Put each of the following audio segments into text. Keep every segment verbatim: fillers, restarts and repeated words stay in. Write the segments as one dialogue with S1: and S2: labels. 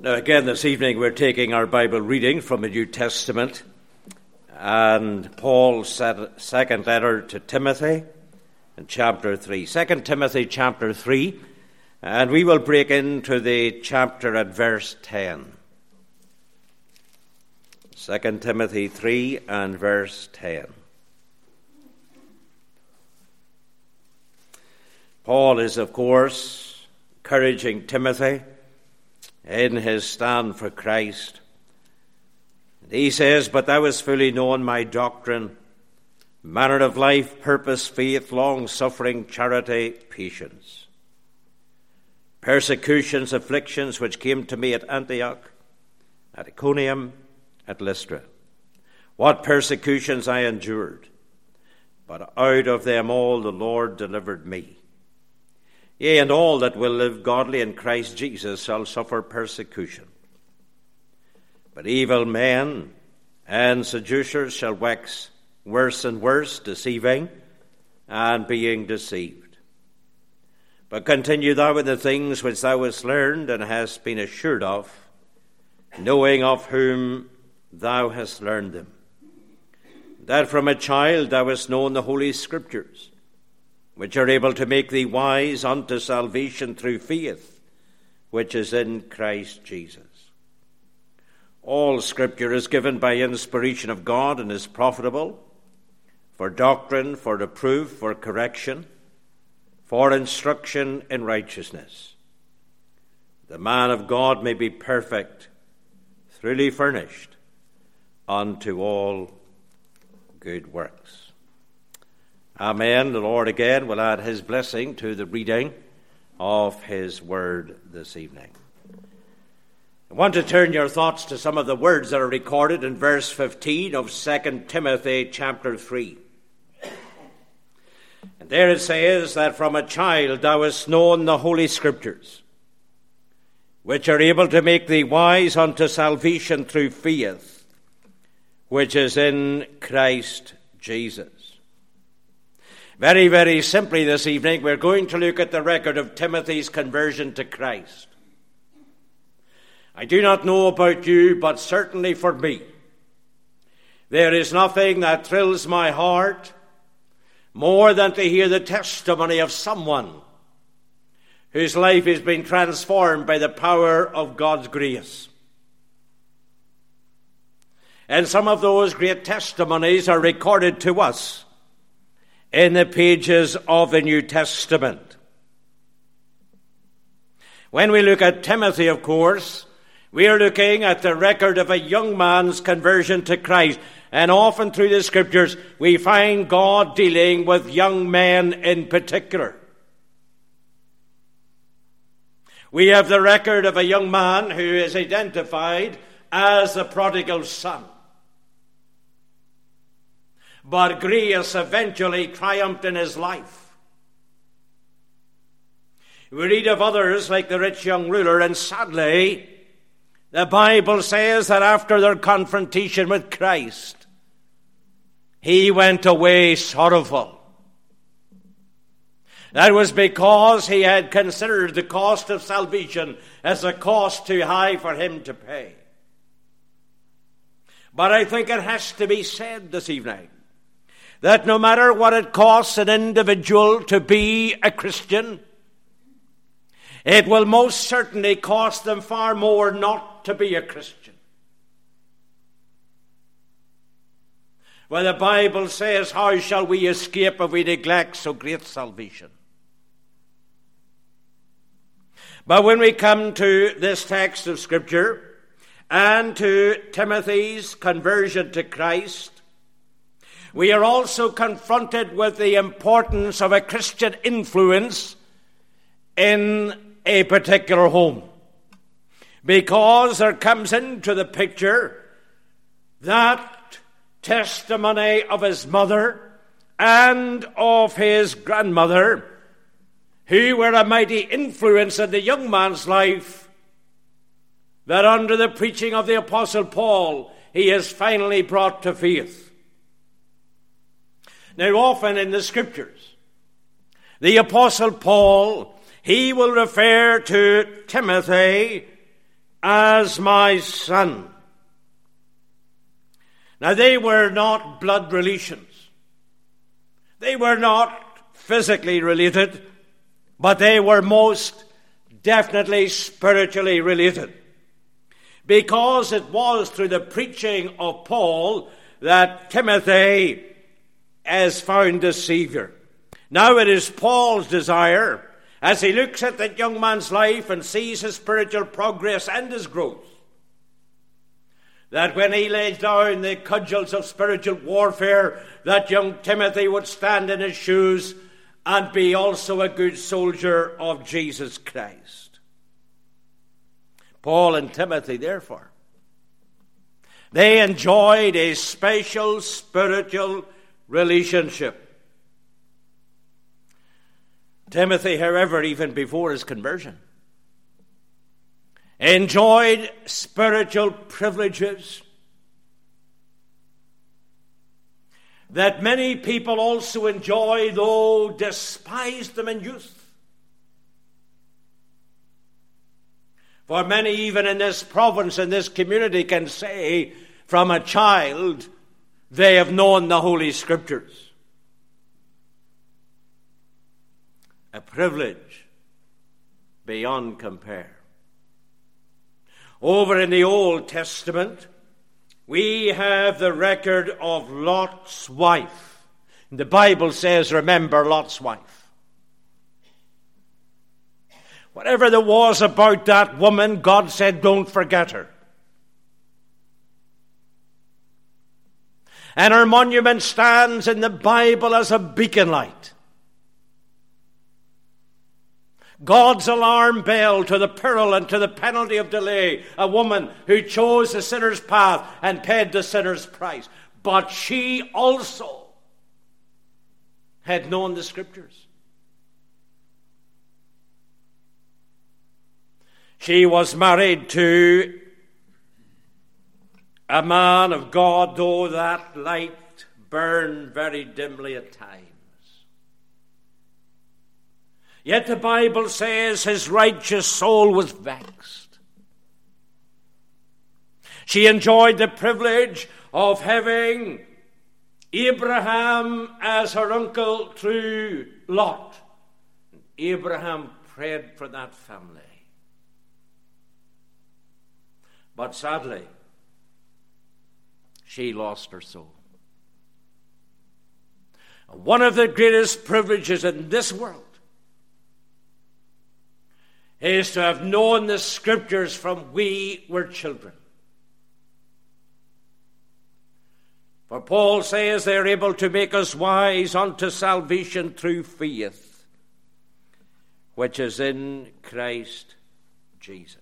S1: Now again this evening we're taking our Bible reading from the New Testament and Paul's second letter to Timothy in chapter three. Second Timothy chapter three, and we will break into the chapter at verse ten. Second Timothy three and verse ten. Paul is, of course, encouraging Timothy in his stand for Christ. He says, "But thou hast fully known my doctrine, manner of life, purpose, faith, long-suffering, charity, patience. Persecutions, afflictions, which came to me at Antioch, at Iconium, at Lystra. What persecutions I endured, but out of them all the Lord delivered me. Yea, and all that will live godly in Christ Jesus shall suffer persecution. But evil men and seducers shall wax worse and worse, deceiving and being deceived. But continue thou in the things which thou hast learned and hast been assured of, knowing of whom thou hast learned them, that from a child thou hast known the Holy Scriptures, which are able to make thee wise unto salvation through faith, which is in Christ Jesus. All Scripture is given by inspiration of God and is profitable for doctrine, for reproof, for correction, for instruction in righteousness. The man of God may be perfect, truly furnished unto all good works." Amen. The Lord again will add his blessing to the reading of his word this evening. I want to turn your thoughts to some of the words that are recorded in verse fifteen of Second Timothy chapter three. And there it says that from a child thou hast known the Holy Scriptures, which are able to make thee wise unto salvation through faith, which is in Christ Jesus. Very, very simply this evening, we're going to look at the record of Timothy's conversion to Christ. I do not know about you, but certainly for me, there is nothing that thrills my heart more than to hear the testimony of someone whose life has been transformed by the power of God's grace. And some of those great testimonies are recorded to us in the pages of the New Testament. When we look at Timothy, of course, we are looking at the record of a young man's conversion to Christ. And often through the Scriptures, we find God dealing with young men in particular. We have the record of a young man who is identified as the prodigal son. But grace eventually triumphed in his life. We read of others like the rich young ruler, and sadly, the Bible says that after their confrontation with Christ, he went away sorrowful. That was because he had considered the cost of salvation as a cost too high for him to pay. But I think it has to be said this evening that no matter what it costs an individual to be a Christian, it will most certainly cost them far more not to be a Christian. Well, the Bible says, "How shall we escape if we neglect so great salvation?" But when we come to this text of Scripture and to Timothy's conversion to Christ, we are also confronted with the importance of a Christian influence in a particular home. Because there comes into the picture that testimony of his mother and of his grandmother, who were a mighty influence in the young man's life, that under the preaching of the Apostle Paul, he is finally brought to faith. Now, often in the Scriptures, the Apostle Paul, he will refer to Timothy as my son. Now, they were not blood relations. They were not physically related, but they were most definitely spiritually related. Because it was through the preaching of Paul that Timothy has found a Savior. Now it is Paul's desire, as he looks at that young man's life and sees his spiritual progress and his growth, that when he lays down the cudgels of spiritual warfare, that young Timothy would stand in his shoes and be also a good soldier of Jesus Christ. Paul and Timothy, therefore, they enjoyed a special spiritual relationship. Timothy, however, even before his conversion, enjoyed spiritual privileges that many people also enjoy, though despised them in youth. For many, even in this province, in this community, can say from a child they have known the Holy Scriptures. A privilege beyond compare. Over in the Old Testament, we have the record of Lot's wife. The Bible says, remember Lot's wife. Whatever there was about that woman, God said, don't forget her. And her monument stands in the Bible as a beacon light. God's alarm bell to the peril and to the penalty of delay. A woman who chose the sinner's path and paid the sinner's price. But she also had known the Scriptures. She was married to a man of God, though that light burned very dimly at times. Yet the Bible says his righteous soul was vexed. She enjoyed the privilege of having Abraham as her uncle through Lot. Abraham prayed for that family. But sadly, she lost her soul. One of the greatest privileges in this world is to have known the Scriptures from we were children. For Paul says they are able to make us wise unto salvation through faith, which is in Christ Jesus.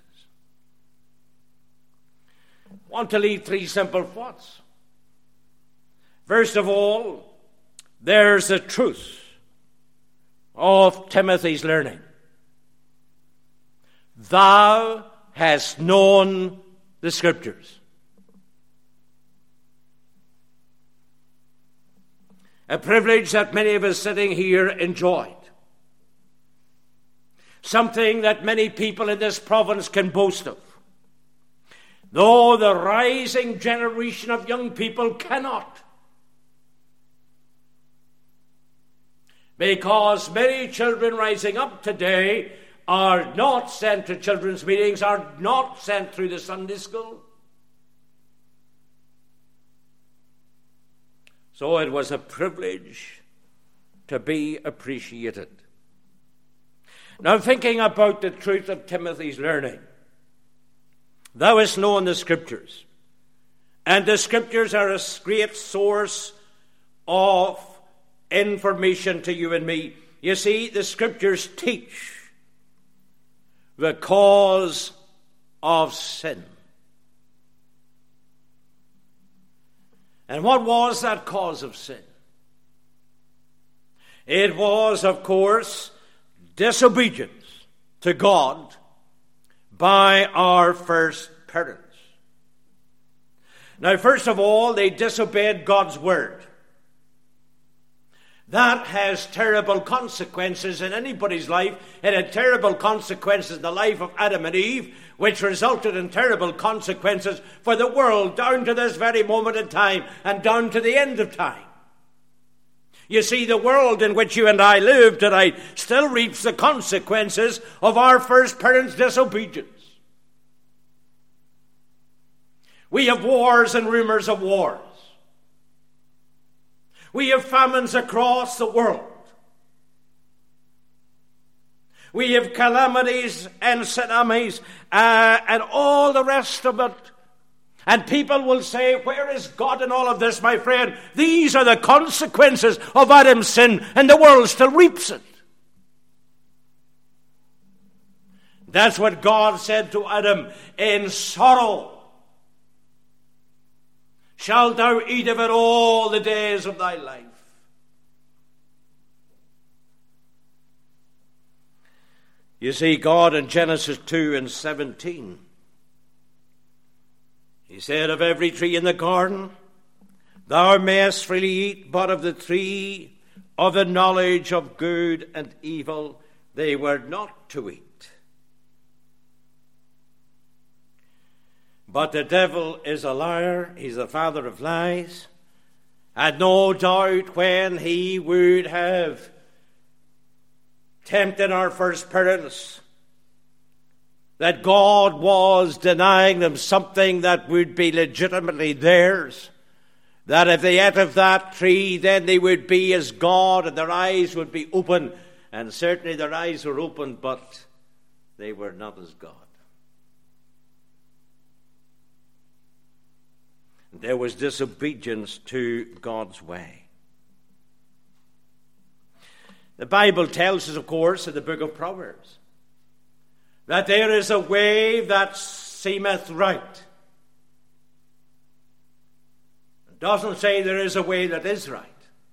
S1: I want to leave three simple thoughts. First of all, there's the truth of Timothy's learning. Thou hast known the Scriptures. A privilege that many of us sitting here enjoyed. Something that many people in this province can boast of. Though the rising generation of young people cannot. Because many children rising up today are not sent to children's meetings, are not sent through the Sunday school. So it was a privilege to be appreciated. Now, thinking about the truth of Timothy's learning, thou hast known the Scriptures, and the Scriptures are a great source of information to you and me. You see, the Scriptures teach the cause of sin. And what was that cause of sin? It was, of course, disobedience to God by our first parents. Now, first of all, they disobeyed God's word. That has terrible consequences in anybody's life. It had terrible consequences in the life of Adam and Eve, which resulted in terrible consequences for the world down to this very moment in time and down to the end of time. You see, the world in which you and I live tonight still reaps the consequences of our first parents' disobedience. We have wars and rumors of wars. We have famines across the world. We have calamities and tsunamis uh, and all the rest of it. And people will say, where is God in all of this, my friend? These are the consequences of Adam's sin, and the world still reaps it. That's what God said to Adam, in sorrow shalt thou eat of it all the days of thy life. You see, God in Genesis two and seventeen, he said, of every tree in the garden thou mayest freely eat, but of the tree of the knowledge of good and evil they were not to eat. But the devil is a liar. He's the father of lies. And no doubt when he would have tempted our first parents, that God was denying them something that would be legitimately theirs, that if they ate of that tree, then they would be as God and their eyes would be open. And certainly their eyes were open, but they were not as God. There was disobedience to God's way. The Bible tells us, of course, in the book of Proverbs, that there is a way that seemeth right. It doesn't say there is a way that is right.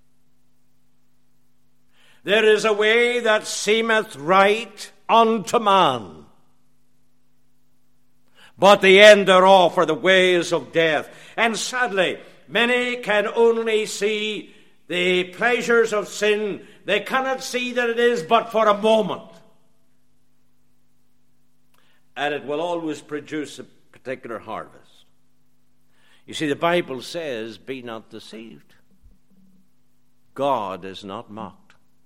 S1: There is a way that seemeth right unto man, but the end thereof are the ways of death. And sadly, many can only see the pleasures of sin. They cannot see that it is but for a moment. And it will always produce a particular harvest. You see, the Bible says, be not deceived. God is not mocked.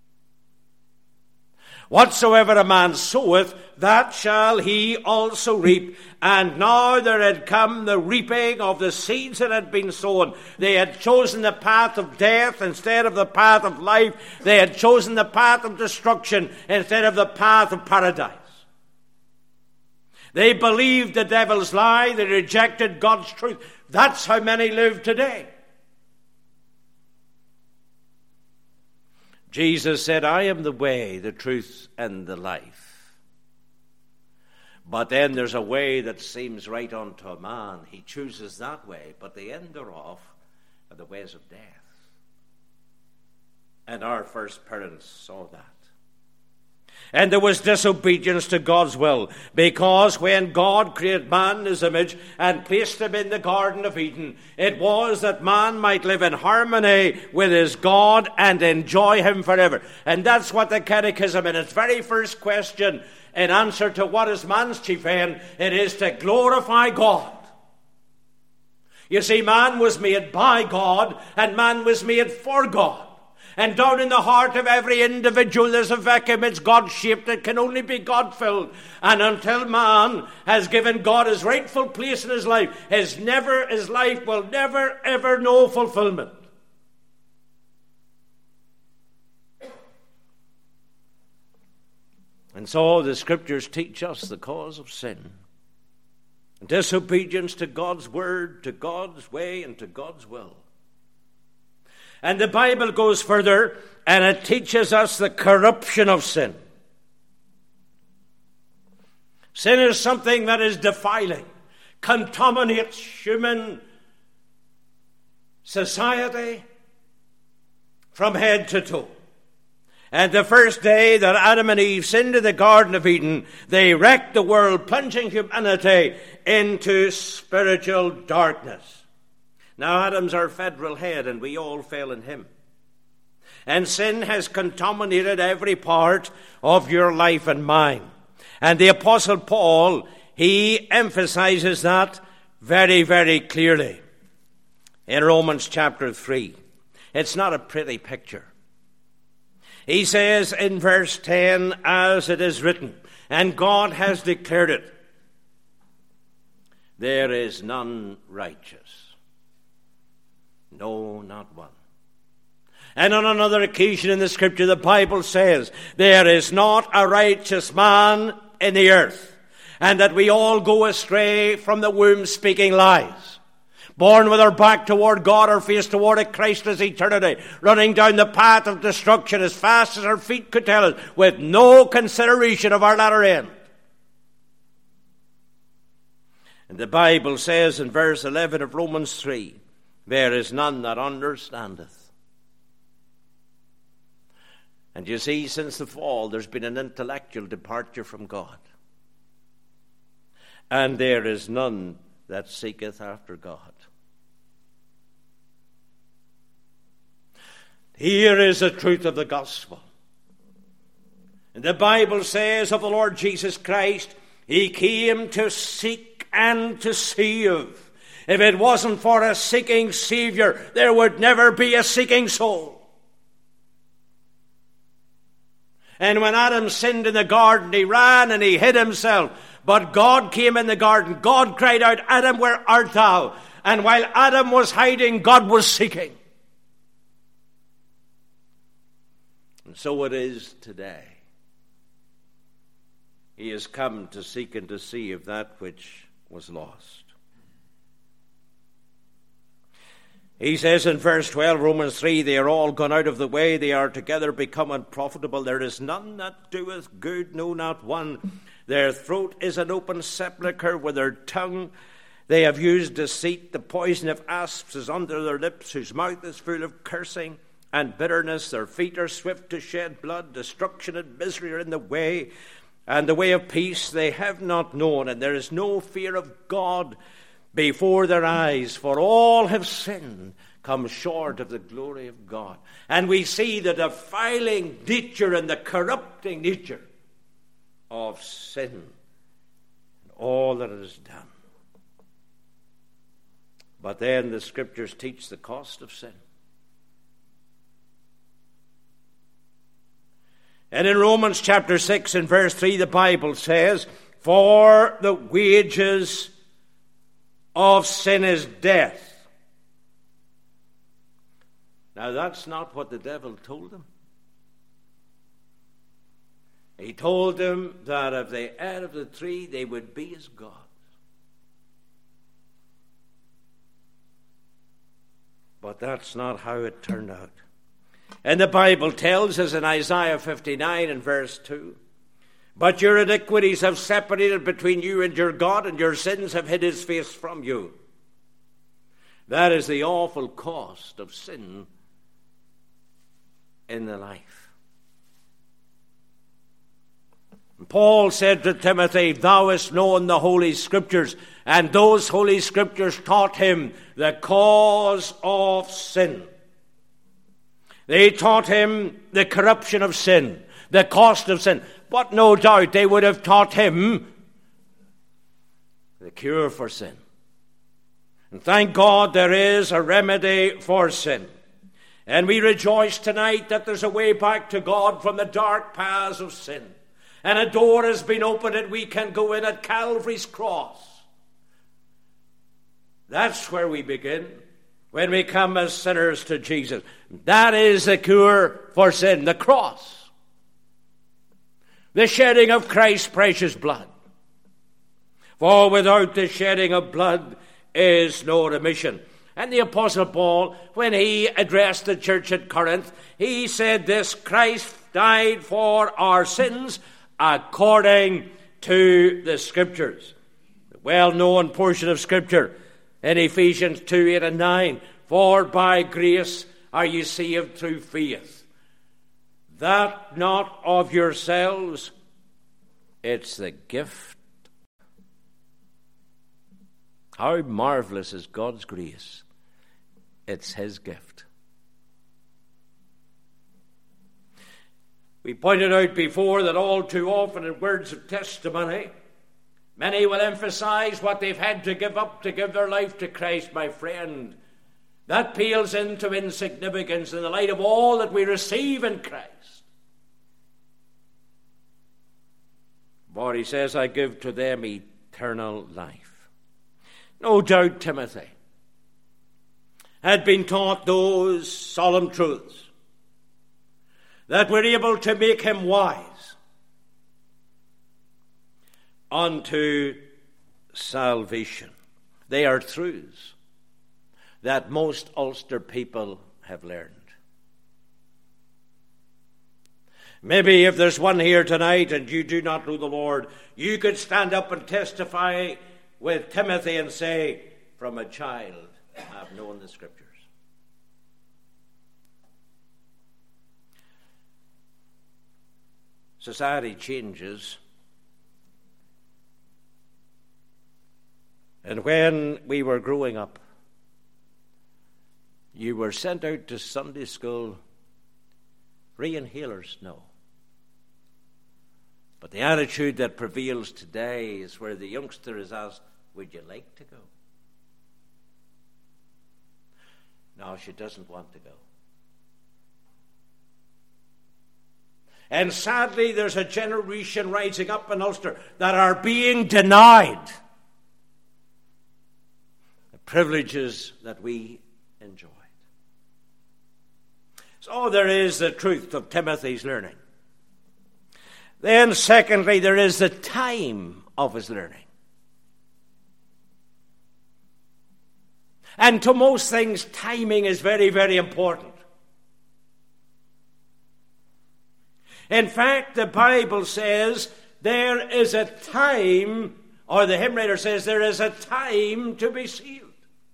S1: Whatsoever a man soweth, that shall he also reap. And now there had come the reaping of the seeds that had been sown. They had chosen the path of death instead of the path of life. They had chosen the path of destruction instead of the path of paradise. They believed the devil's lie. They rejected God's truth. That's how many live today. Jesus said, I am the way, the truth, and the life. But then there's a way that seems right unto a man. He chooses that way, but the end thereof are the ways of death. And our first parents saw that. And there was disobedience to God's will, because when God created man in his image and placed him in the Garden of Eden, it was that man might live in harmony with his God and enjoy him forever. And that's what the Catechism, in its very first question, in answer to what is man's chief end, it is to glorify God. You see, man was made by God, and man was made for God. And down in the heart of every individual there's a vacuum. It's God-shaped. It can only be God-filled. And until man has given God his rightful place in his life, his never, his life will never, ever know fulfillment. And so the Scriptures teach us the cause of sin. Disobedience to God's word, to God's way, and to God's will. And the Bible goes further, and it teaches us the corruption of sin. Sin is something that is defiling, contaminates human society from head to toe. And the first day that Adam and Eve sinned in the Garden of Eden, they wrecked the world, plunging humanity into spiritual darkness. Now, Adam's our federal head, and we all fell in him. And sin has contaminated every part of your life and mine. And the Apostle Paul, he emphasizes that very, very clearly in Romans chapter three. It's not a pretty picture. He says in verse ten, as it is written, and God has declared it, there is none righteous. No, not one. And on another occasion in the Scripture, the Bible says, there is not a righteous man in the earth, and that we all go astray from the womb speaking lies. Born with our back toward God, our face toward a Christless eternity, running down the path of destruction as fast as our feet could tell us, with no consideration of our latter end. And the Bible says in verse eleven of Romans three, there is none that understandeth. And you see, since the fall, there's been an intellectual departure from God. And there is none that seeketh after God. Here is the truth of the gospel. And the Bible says of the Lord Jesus Christ, he came to seek and to save. If it wasn't for a seeking Savior, there would never be a seeking soul. And when Adam sinned in the garden, he ran and he hid himself. But God came in the garden. God cried out, Adam, where art thou? And while Adam was hiding, God was seeking. And so it is today. He has come to seek and to save that which was lost. He says in verse twelve, Romans three, they are all gone out of the way, they are together become unprofitable. There is none that doeth good, no, not one. Their throat is an open sepulchre, with their tongue they have used deceit. The poison of asps is under their lips, whose mouth is full of cursing and bitterness. Their feet are swift to shed blood. Destruction and misery are in the way, and the way of peace they have not known. And there is no fear of God before their eyes, for all have sinned, come short of the glory of God. And we see the defiling nature and the corrupting nature of sin and all that it has done. But then the Scriptures teach the cost of sin. And in Romans chapter six and verse three, the Bible says, for the wages of sin is death. Now that's not what the devil told them. He told them that if they ate of the tree, they would be as gods. But that's not how it turned out. And the Bible tells us in Isaiah fifty-nine and verse two, but your iniquities have separated between you and your God, and your sins have hid his face from you. That is the awful cost of sin in the life. And Paul said to Timothy, thou hast known the Holy Scriptures, and those Holy Scriptures taught him the cause of sin. They taught him the corruption of sin, the cost of sin. But no doubt they would have taught him the cure for sin. And thank God there is a remedy for sin. And we rejoice tonight that there's a way back to God from the dark paths of sin. And a door has been opened and we can go in at Calvary's cross. That's where we begin when we come as sinners to Jesus. That is the cure for sin, the cross. The shedding of Christ's precious blood. For without the shedding of blood is no remission. And the Apostle Paul, when he addressed the church at Corinth, he said this, Christ died for our sins according to the Scriptures. The well-known portion of Scripture in Ephesians two, eight and nine. For by grace are you saved through faith. That not of yourselves, it's the gift. How marvelous is God's grace. It's his gift. We pointed out before that all too often in words of testimony, many will emphasize what they've had to give up to give their life to Christ, my friend. That pales into insignificance in the light of all that we receive in Christ. For he says, I give to them eternal life. No doubt Timothy had been taught those solemn truths that were able to make him wise unto salvation. They are truths that most Ulster people have learned. Maybe if there's one here tonight and you do not know the Lord, you could stand up and testify with Timothy and say, from a child I've known the Scriptures. Society changes. And when we were growing up, you were sent out to Sunday school, free inhalers, no. But the attitude that prevails today is where the youngster is asked, would you like to go? No, she doesn't want to go. And sadly, there's a generation rising up in Ulster that are being denied the privileges that we enjoyed. So there is the truth of Timothy's learning. Then secondly, there is the time of his learning. And to most things, timing is very, very important. In fact, the Bible says there is a time, or the hymn writer says there is a time to be sealed.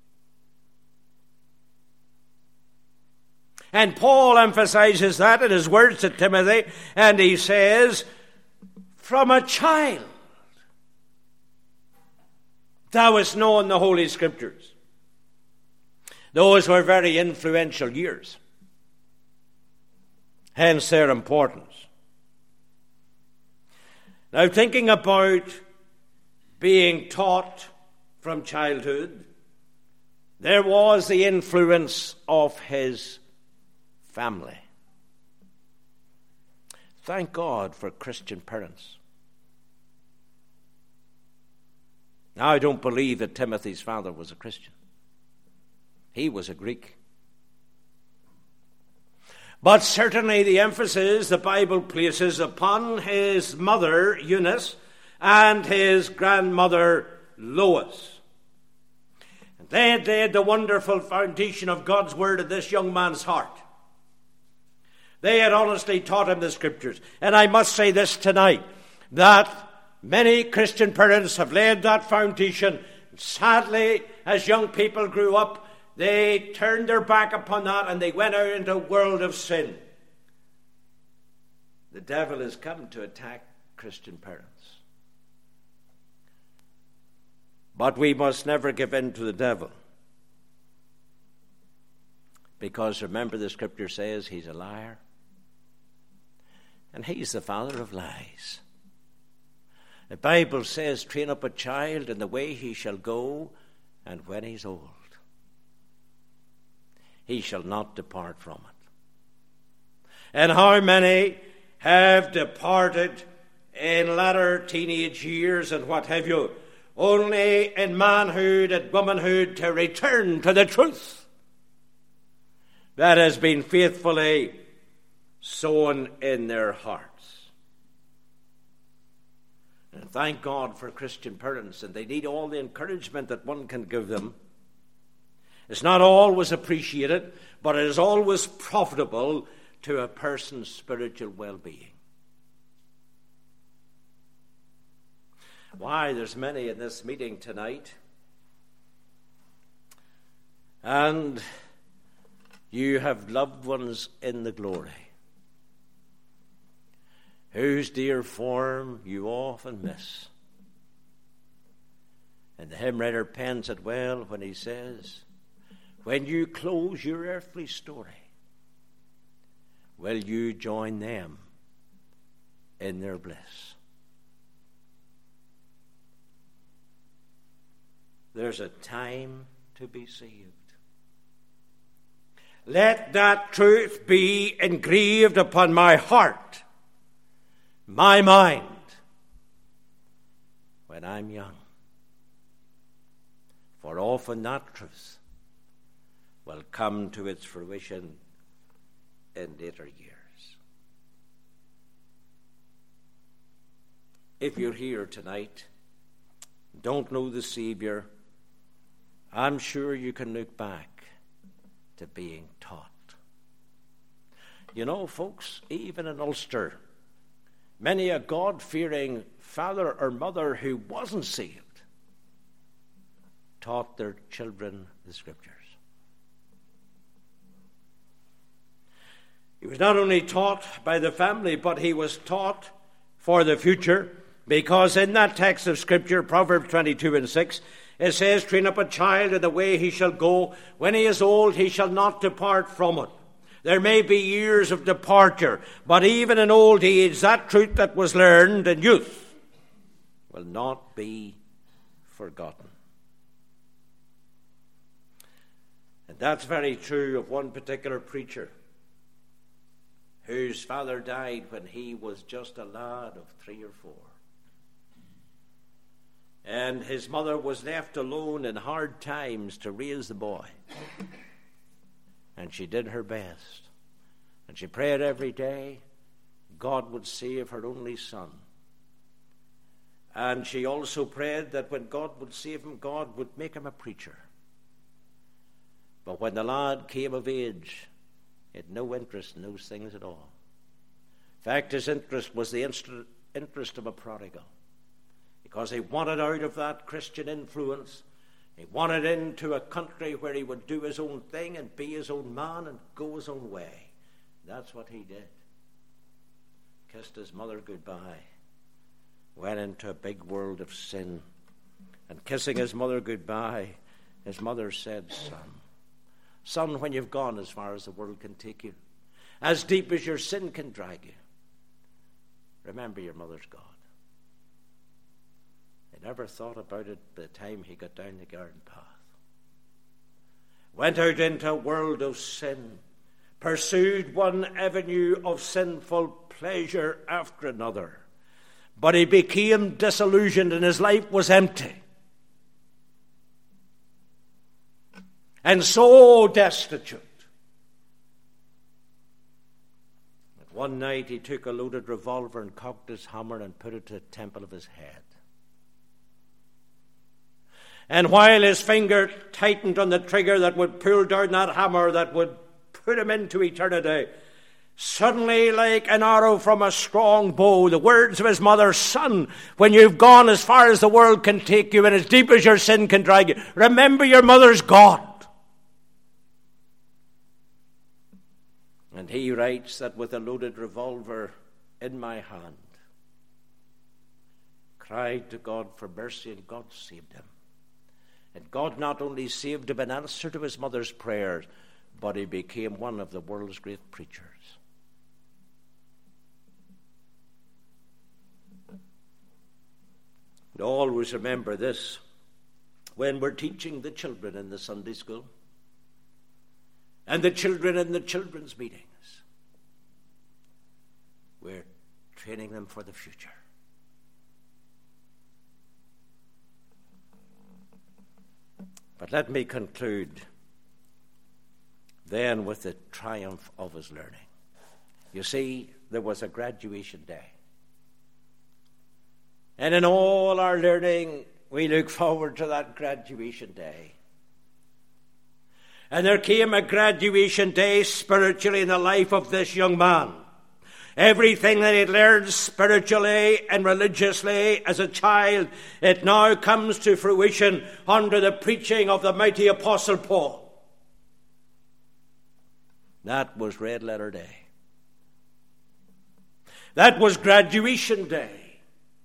S1: And Paul emphasizes that in his words to Timothy, and he says, from a child thou hast known the Holy Scriptures. Those were very influential years. Hence their importance. Now, thinking about being taught from childhood, there was the influence of his family. Thank God for Christian parents. Now, I don't believe that Timothy's father was a Christian. He was a Greek. But certainly the emphasis the Bible places upon his mother, Eunice, and his grandmother, Lois. And they had laid the wonderful foundation of God's word in this young man's heart. They had honestly taught him the Scriptures. And I must say this tonight, that many Christian parents have laid that foundation. Sadly, as young people grew up, they turned their back upon that and they went out into a world of sin. The devil has come to attack Christian parents. But we must never give in to the devil. Because remember, the Scripture says he's a liar. And he's the father of lies. The Bible says, train up a child in the way he shall go, and when he's old, he shall not depart from it. And how many have departed in latter teenage years and what have you, only in manhood and womanhood to return to the truth that has been faithfully sown in their hearts. And thank God for Christian parents, and they need all the encouragement that one can give them. It's not always appreciated, but it is always profitable to a person's spiritual well-being. Why, there's many in this meeting tonight, and you have loved ones in the glory, whose dear form you often miss. And the hymn writer pens it well when he says, when you close your earthly story, will you join them in their bliss. There's a time to be saved. Let that truth be engraved upon my heart, my mind, when I'm young. For often that truth will come to its fruition in later years. If you're here tonight, don't know the Savior, I'm sure you can look back to being taught. You know, folks, even in Ulster, many a God-fearing father or mother who wasn't saved taught their children the Scriptures. He was not only taught by the family, but he was taught for the future, because in that text of Scripture, Proverbs twenty-two and six, it says, train up a child in the way he shall go. When he is old, he shall not depart from it. There may be years of departure, but even in old age, that truth that was learned in youth will not be forgotten. And that's very true of one particular preacher whose father died when he was just a lad of three or four. And his mother was left alone in hard times to raise the boy. And she did her best. And she prayed every day God would save her only son. And she also prayed that when God would save him, God would make him a preacher. But when the lad came of age, he had no interest in those things at all. In fact, his interest was the interest of a prodigal. Because he wanted out of that Christian influence. He wanted into a country where he would do his own thing and be his own man and go his own way. That's what he did. Kissed his mother goodbye. Went into a big world of sin. And kissing his mother goodbye, his mother said, son, son, when you've gone as far as the world can take you, as deep as your sin can drag you, remember your mother's God. He never thought about it by the time he got down the garden path. Went out into a world of sin, pursued one avenue of sinful pleasure after another. But he became disillusioned and his life was empty. And so destitute. But one night he took a loaded revolver and cocked his hammer and put it to the temple of his head. And while his finger tightened on the trigger that would pull down that hammer that would put him into eternity, suddenly, like an arrow from a strong bow, the words of his mother, son, when you've gone as far as the world can take you and as deep as your sin can drag you, remember your mother's God. And he writes that with a loaded revolver in my hand, cried to God for mercy, and God saved him. And God not only saved him in answer to his mother's prayers, but he became one of the world's great preachers. And always remember this when we're teaching the children in the Sunday school and the children in the children's meetings. We're training them for the future. But let me conclude then with the triumph of his learning. You see, there was a graduation day. And in all our learning, we look forward to that graduation day. And there came a graduation day spiritually in the life of this young man. Everything that he learned spiritually and religiously as a child, it now comes to fruition under the preaching of the mighty Apostle Paul. That was Red Letter Day. That was graduation day.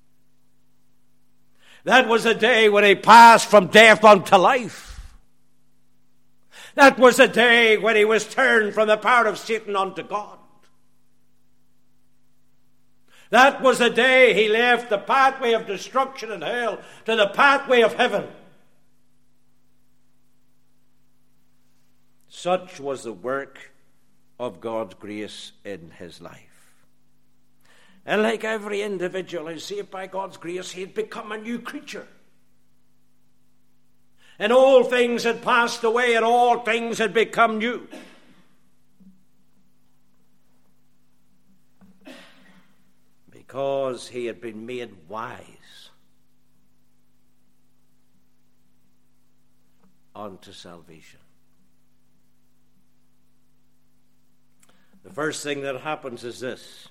S1: That was a day when he passed from death unto life. That was a day when he was turned from the power of Satan unto God. That was the day he left the pathway of destruction and hell to the pathway of heaven. Such was the work of God's grace in his life. And like every individual who's saved by God's grace, he had become a new creature. And all things had passed away, and all things had become new. Because he had been made wise unto salvation. The first thing that happens is this.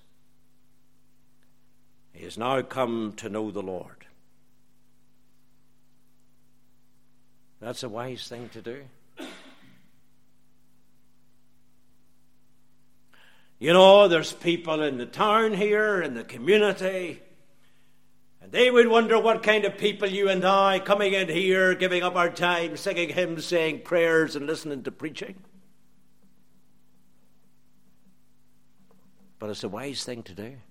S1: He has now come to know the Lord. That's a wise thing to do. You know, there's people in the town here, in the community, and they would wonder what kind of people you and I, coming in here, giving up our time, singing hymns, saying prayers, and listening to preaching. But it's a wise thing to do.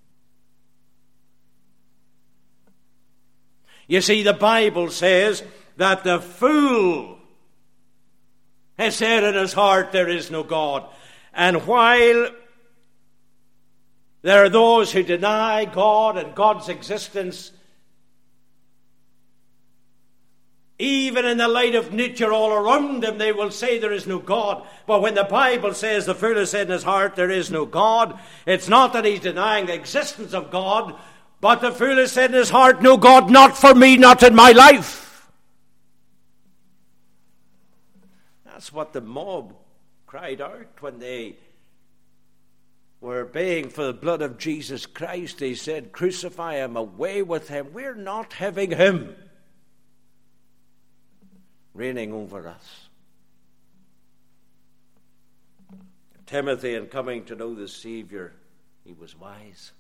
S1: You see, the Bible says that the fool has said in his heart, there is no God. And while there are those who deny God and God's existence, even in the light of nature all around them, they will say there is no God. But when the Bible says the fool has said in his heart there is no God, it's not that he's denying the existence of God, but the fool has said in his heart, no God, not for me, not in my life. That's what the mob cried out when they were baying for the blood of Jesus Christ. They said, crucify him, away with him. We're not having him reigning over us. Timothy, in coming to know the Savior, he was wise.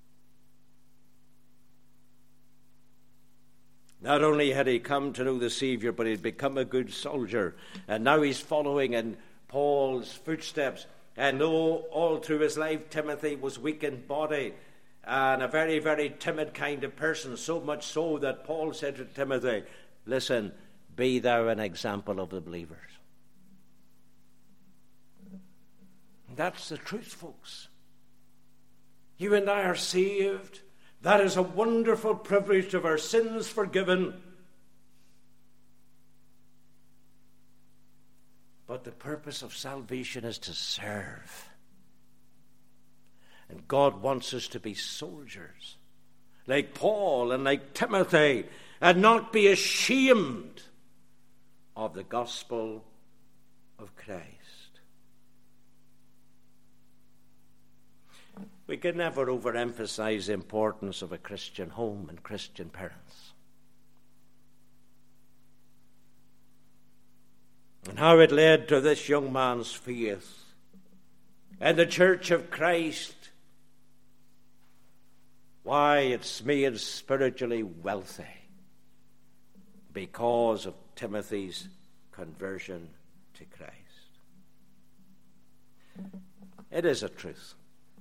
S1: Not only had he come to know the Savior, but he'd become a good soldier. And now he's following in Paul's footsteps. And though all through his life Timothy was weak in body and a very, very timid kind of person, so much so that Paul said to Timothy, listen, be thou an example of the believers. That's the truth, folks. You and I are saved. That is a wonderful privilege to have our sins forgiven. But the purpose of salvation is to serve. And God wants us to be soldiers, like Paul and like Timothy, and not be ashamed of the gospel of Christ. We can never overemphasize the importance of a Christian home and Christian parents. And how it led to this young man's faith and the Church of Christ. Why, it's made spiritually wealthy because of Timothy's conversion to Christ. It is a truth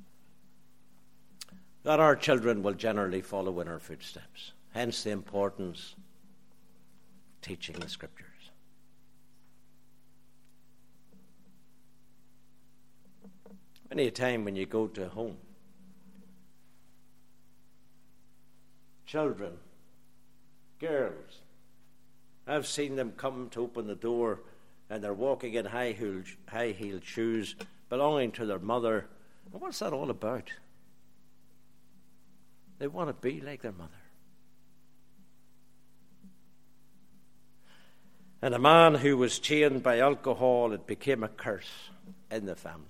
S1: that our children will generally follow in our footsteps. Hence the importance of teaching the Scriptures. Many a time when you go to a home, children, girls, I've seen them come to open the door and they're walking in high-heeled, high-heeled shoes belonging to their mother. And what's that all about? They want to be like their mother. And a man who was chained by alcohol, it became a curse in the family.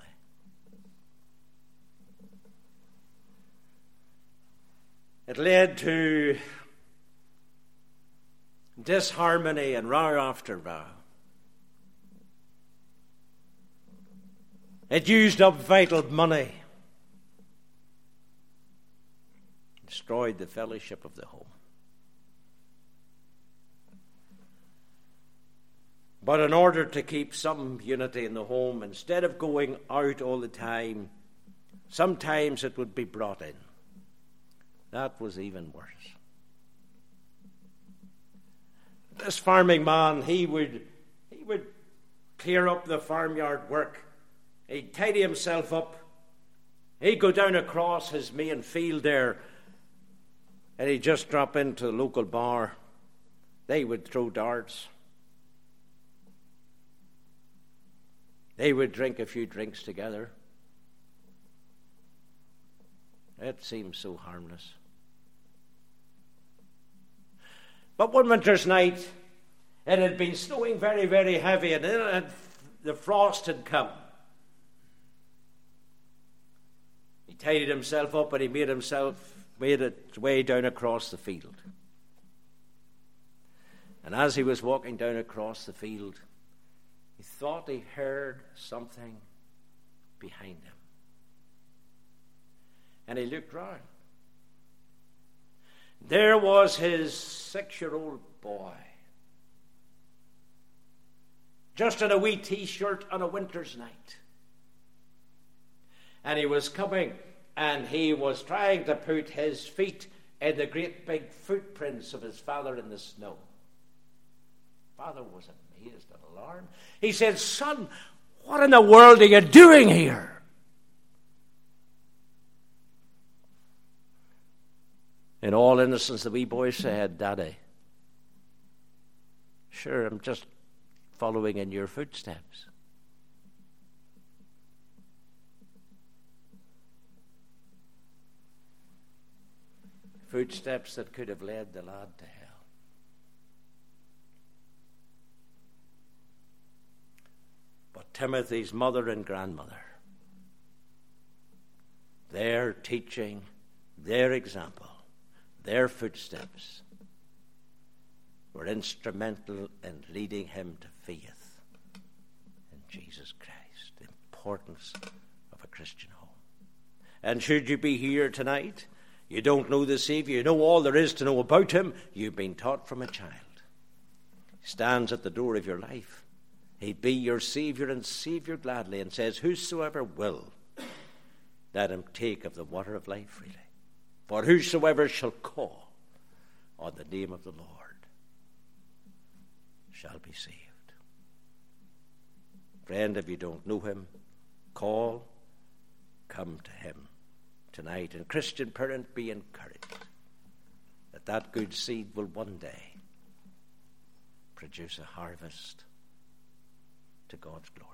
S1: It led to disharmony and row after row. It used up vital money. Destroyed the fellowship of the home. But in order to keep some unity in the home, instead of going out all the time, sometimes it would be brought in. That was even worse. This farming man, he would, he would clear up the farmyard work. He'd tidy himself up. He'd go down across his main field there, and he'd just drop into the local bar. They would throw darts. They would drink a few drinks together. It seems so harmless. But one winter's night, it had been snowing very, very heavy, and it had, the frost had come. He tidied himself up, and he made himself made his way down across the field. And as he was walking down across the field, he thought he heard something behind him. And he looked round. There was his six-year-old boy, just in a wee T-shirt on a winter's night. And he was coming, and he was trying to put his feet in the great big footprints of his father in the snow. Father was amazed and alarmed. He said, "Son, what in the world are you doing here?" In all innocence, the wee boy said, "Daddy, sure, I'm just following in your footsteps." Footsteps that could have led the lad to hell. But Timothy's mother and grandmother, their teaching, their example, their footsteps were instrumental in leading him to faith in Jesus Christ, the importance of a Christian home. And should you be here tonight, you don't know the Savior, you know all there is to know about him, you've been taught from a child. He stands at the door of your life. He be your Savior and Savior gladly, and says, "Whosoever will, let him take of the water of life freely. For whosoever shall call on the name of the Lord shall be saved." Friend, if you don't know him, call, come to him tonight. And Christian parent, be encouraged that that good seed will one day produce a harvest to God's glory.